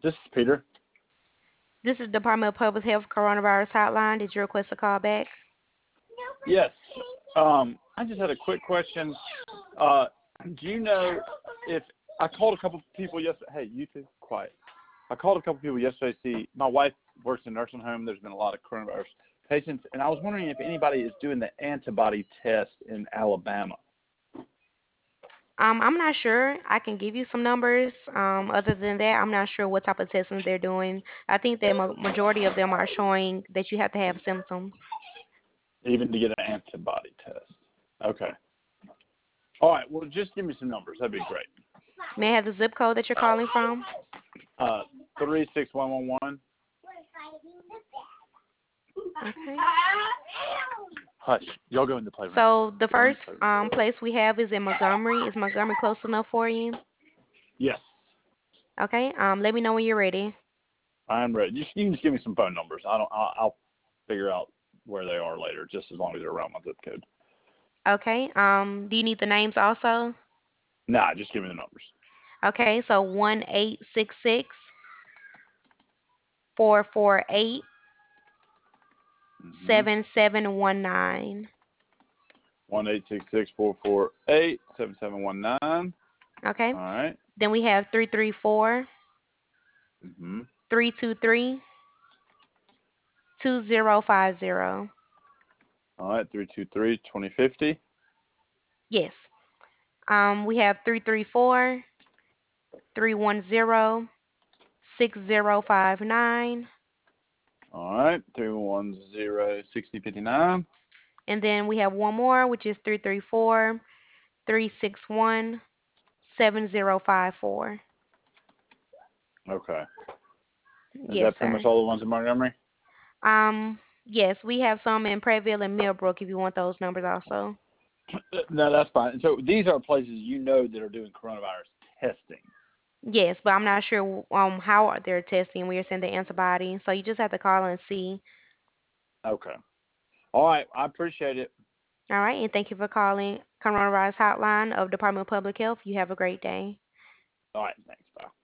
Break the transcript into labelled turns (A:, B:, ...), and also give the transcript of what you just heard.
A: This is Peter.
B: This is Department of Public Health Coronavirus Hotline. Did you request a call back?
A: Yes. I just had a quick question. Do you know if I called a couple people yesterday? Hey, you two, quiet. I called a couple people yesterday. See, my wife works in a nursing home. There's been a lot of coronavirus patients, and I was wondering if anybody is doing the antibody test in Alabama.
B: I'm not sure. I can give you some numbers. Other than that, I'm not sure what type of testing they're doing. I think that majority of them are showing that you have to have symptoms.
A: Even to get an antibody test. Okay. All right. Well, just give me some numbers. That'd be great.
B: May I have the zip code that you're calling from?
A: 36111.
B: Okay.
A: Hush. Y'all go in the playroom.
B: So the
A: Go in the
B: first
A: playroom.
B: place we have is in Montgomery. Is Montgomery close enough for you?
A: Yes.
B: Okay. Let me know when you're ready.
A: I'm ready. You can just give me some phone numbers. I'll figure out where they are later, just as long as they're around my zip code.
B: Okay. Do you need the names also?
A: Nah, just give me the numbers.
B: Okay. So 1-866-448
A: Mm-hmm.
B: 7719.
A: 1-866-448-7719.
B: Okay.
A: All right.
B: Then we have 334
A: Mm-hmm.
B: 323 2050.
A: All right. 323-2050.
B: Yes. We have 334 310 6059.
A: All right. 310-6059.
B: And then we have one more, which is 334 361 7054.
A: Okay. Is
B: Yes,
A: that pretty much
B: sir.
A: all the ones in Montgomery?
B: Yes, we have some in Pratteville and Millbrook if you want those numbers also.
A: No, that's fine. So these are places that are doing coronavirus testing.
B: Yes, but I'm not sure how they're testing. We are sending antibodies, so you just have to call and see.
A: Okay. All right. I appreciate it.
B: All right, and thank you for calling Coronavirus Hotline of Department of Public Health. You have a great day.
A: All right. Thanks. Bye.